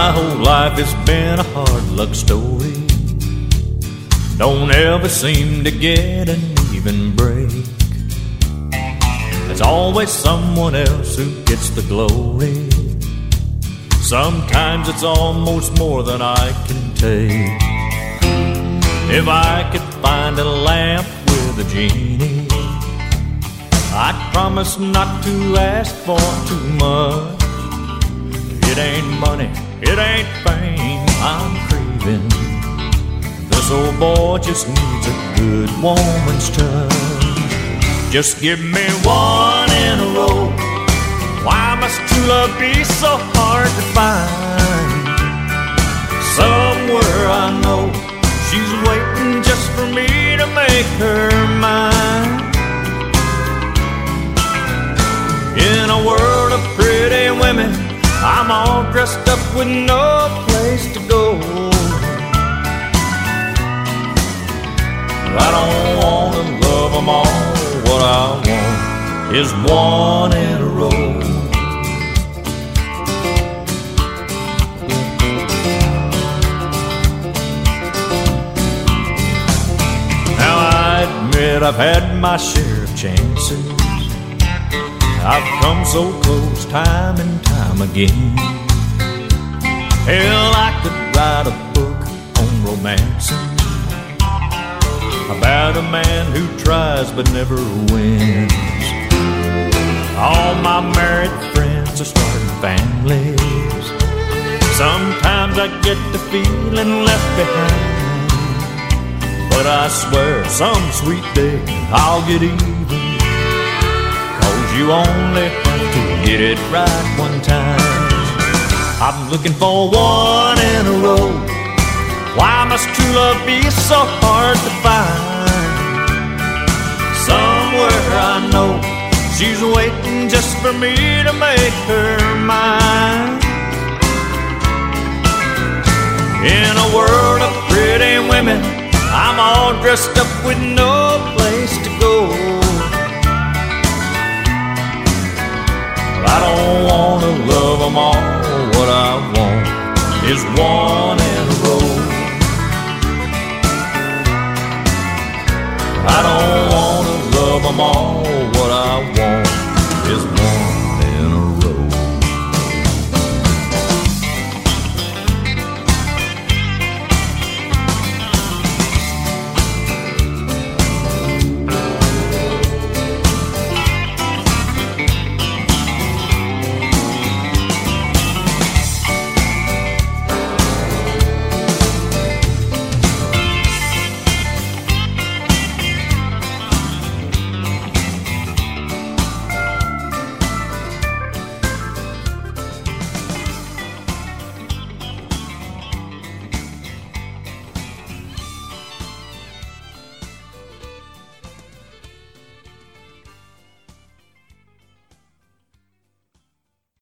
My whole life has been a hard luck story. Don't ever seem to get an even break. There's always someone else who gets the glory. Sometimes it's almost more than I can take. If I could find a lamp with a genie, I'd promise not to ask for too much. It ain't money, it ain't fame I'm craving. This old boy just needs a good woman's touch. Just give me one in a row. Why must true love be so hard to find? Somewhere I know she's waiting just for me to make her mine. In a world of pretty women, I'm all dressed up with no place to go. I don't want to love them all. What I want is one in a row. Now I admit I've had my share of chances. I've come so close time and time again. Hell, I could write a book on romancing, about a man who tries but never wins. All my married friends are starting families. Sometimes I get the feeling left behind, but I swear some sweet day I'll get even. You only have to get it right one time. I'm looking for one in a row. Why must true love be so hard to find? Somewhere I know she's waiting just for me to make her mine. In a world of pretty women, I'm all dressed up with no place to go. I don't want to love them all. What I want is one in a row. I don't want to love them all.